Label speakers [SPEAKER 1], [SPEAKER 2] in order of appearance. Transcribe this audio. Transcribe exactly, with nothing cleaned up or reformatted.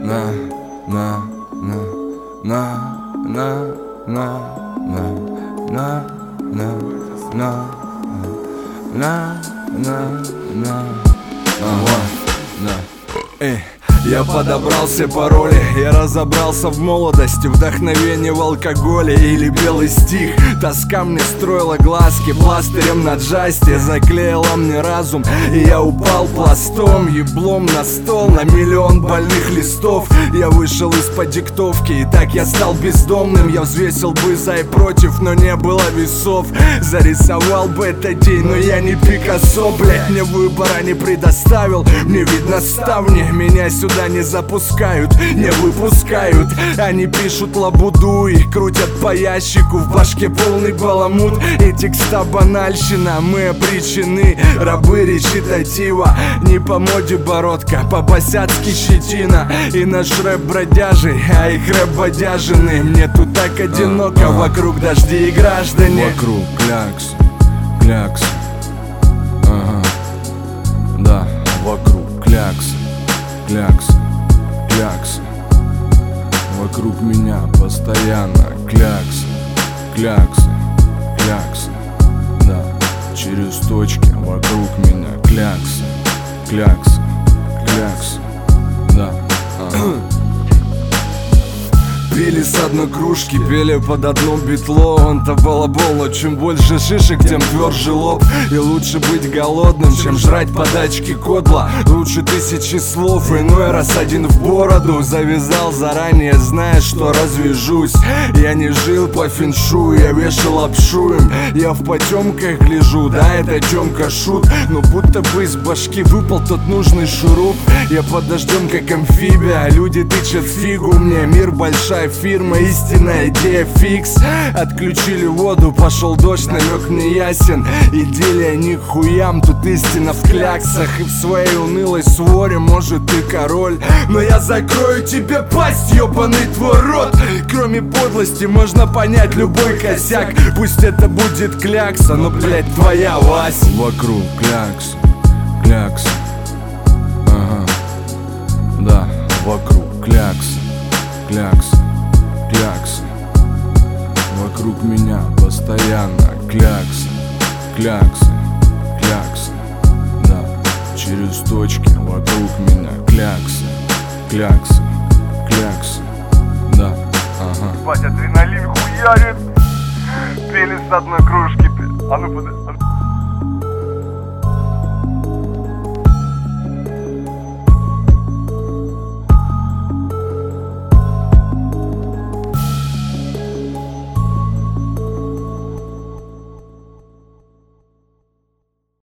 [SPEAKER 1] на, на, на, на, на, на, на, на, на, на, на, на, на, ага, на. Эй. Я подобрал все пароли, я разобрался в молодости, вдохновение в алкоголе или белый стих. Тоска мне строила глазки, пластырем на джасте заклеила мне разум, и я упал пластом, еблом на стол, на миллион больных листов. Я вышел из-под диктовки, и так я стал бездомным. Я взвесил бы за и против, но не было весов. Зарисовал бы этот день, но я не Пикассо, блять, мне выбора не предоставил. Мне видно ставни, меня сюда не запускают, не выпускают. Они пишут лабуду и крутят по ящику, в башке полный баламут и текста банальщина. Мы обречены, рабы речитатива, не по моде бородка, по-босяцки щетина. И наш рэп бродяжий, а их рэп бодяжины. Мне тут так одиноко, вокруг дожди и граждане.
[SPEAKER 2] Вокруг клякс, клякс, ага, да, вокруг клякс, клякс, клякс. Вокруг меня постоянно клякс, клякс, клякс, да. Через точки вокруг меня клякс, клякс, клякс, да, ага.
[SPEAKER 1] Пили с одной кружки, пели под одно битло. Он-то балабол, но чем больше шишек, тем тверже лоб. И лучше быть голодным, чем жрать подачки кодла. Лучше тысячи слов, иной раз один в бороду. Завязал заранее, зная, что развяжусь. Я не жил по феншую, я вешал лапшу им. Я в потемках гляжу, да, это Тёмка шут. Но будто бы из башки выпал тот нужный шуруп. Я под дождем как амфибия, люди тычат фигу мне. Мир большая фирма, истинная идея фикс. Отключили воду, пошел дождь, намек не ясен. Идиллия ни к хуям, тут истина в кляксах. И в своей унылой своре, может, ты король, но я закрою тебе пасть, ёбаный твой рот. Кроме подлости можно понять любой косяк. Пусть это будет клякса, но, блять, твоя Вась.
[SPEAKER 2] Вокруг клякс, клякс, ага, да, вокруг клякс, клякс, клякс. Вокруг меня постоянно клякс, клякс, клякс, да. Через точки вокруг меня клякс, клякс, клякс, да, ага.
[SPEAKER 3] Ебать, адреналин хуярит. Пели с одной кружки. А ну подожди.